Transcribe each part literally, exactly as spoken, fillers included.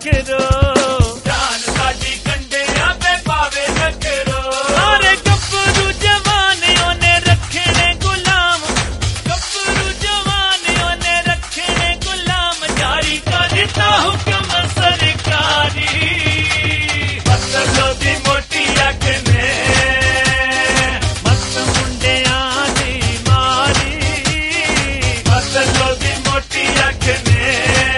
नखरो जान साडी कंडियां पे पावे नखरो सारे गब्बरू जवानियों ने रखे ने गुलाम गब्बरू जवानियों ने रखे ने गुलाम जारी करता हुक्म सरकारी बदलो दी मोटी अख ने मस्त मुंडियां दी मारी बदलो दी मोटी अख ने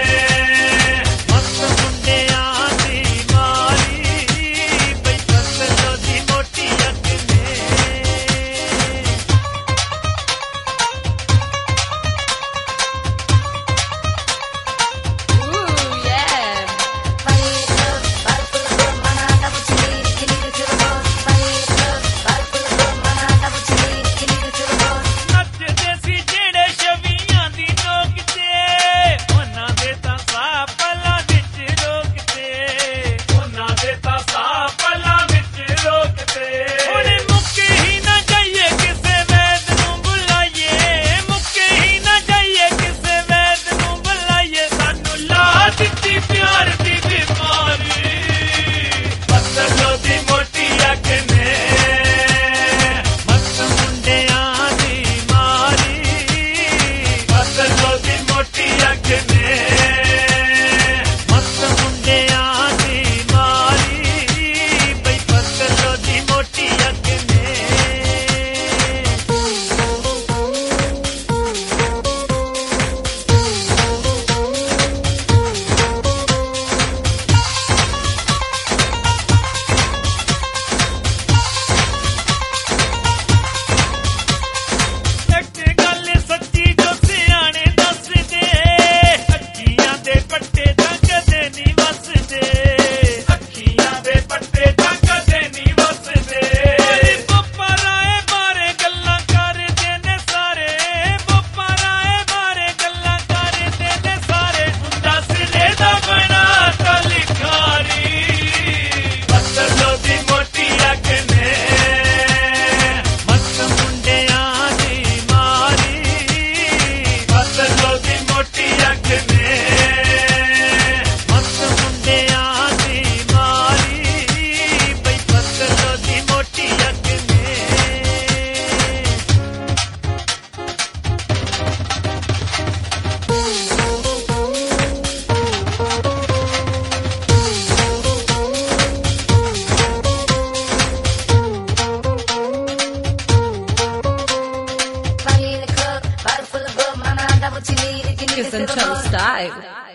मस्त मुंडियां दी मारी बई बदलो दी मोटी अख ने Ooh, yeah. Funny love, bottle full of rum, manada what you need, you need it to the bone. Funny love, bottle full of rum, manada what you need, you need it to the bone. ਨੱਚਦੇ ਸੀ ਜਿਹੜੇ ਛਵੀਆਂ ਦੀ ਨੋਕ ਤੇ ਉਹਨਾਂ ਦੇ ਤਾਂ ਸਾਹ ਪਲਾਂ ਵਿੱਚ ਰੋਕਦੇ ਉਹਨਾਂ ਦੇ ਤਾਂ ਸਾਹ ਪਲਾਂ ਵਿੱਚ ਰੋਕਦੇ ਹੁਣ ਮੁੱਕੇ ਹੀ ਨਾ ਜਾਈਏ ਕਿਸੇ ਵੈਦ ਨੂੰ ਬੁਲਾਈਏ ਮੁੱਕੇ ਹੀ ਨਾ ਜਾਈਏ ਕਿਸੇ ਵੈਦ ਨੂੰ ਬੁਲਾਈਏ ਸਾਨੂੰ ਲਾ ਦਿੱਤੀ ਪਿਆਰ ਦੀ ਬਿਮਾਰੀ ਬਦਲੋ ਦੀ ਮੋਟੀ ਅੱਖ ਨੇ ਮਸਤ ਮੁੰਡਿਆਂ ਦੀ ਮਾਰੀ ਬਦਲੋ ਦੀ ਮੋਟੀ ਅੱਖ ਨੇ ਮਸਤ ਮੁੰਡਿਆਂ ਦੀ ਮਾਰੀ ਬਈ ਬਦਲੋ ਦੀ ਮੋਟੀ ਅੱਖ ਨੇ ਇੱਕ ਗੱਲ ਸੱਚੀ ਜੋ ਸਿਆਣੇ ਦੱਸਦੇ ਅੱਖੀਆਂ ਦੇ ਪੱਟੇ ਤਾਂ ਕਦੇ ਨਹੀਂ ਵਸਦੇ ਅੱਖੀਆਂ ਦੇ ਪੱਟੇ ਤਾਂ ਕਦੇ ਨਹੀਂ ਵਸਦੇ ਬੱਪਾ ਰਾਏ ਬਾਰੇ ਗੱਲਾਂ ਕਰਦੇ ਨੇ ਸਾਰੇ ਬੱਪਾ ਰਾਏ ਬਾਰੇ ਗੱਲਾਂ ਕਰਦੇ ਨੇ ਸਾਰੇ ਹੁੰਦਾ ਸਿਰੇ ਦਾ ਬਣਾ ਤਾ ਲਿਖਾਰੀ ਬਦਲੋ ਦੀ ਮੋਟੀ ਅੱਖ ਨੇ ਮਸਤ ਮੁੰਡਿਆਂ ਦੀ ਮਾਰੀ ਬਦਲੋ ਦੀ ਮੋਟੀ ਅੱਖ ਨੇ ਮਸਤ ਮੁੰਡਿਆਂ ਦੀ ਮਾਰੀ ਬਈ ਬਦਲੋ ਦੀ ਮੋਟੀ ਅੱਖ ਨੇ Funny in the club, bottle full of rum, manada what you need, you need it Kiss to and the Chill bone. style.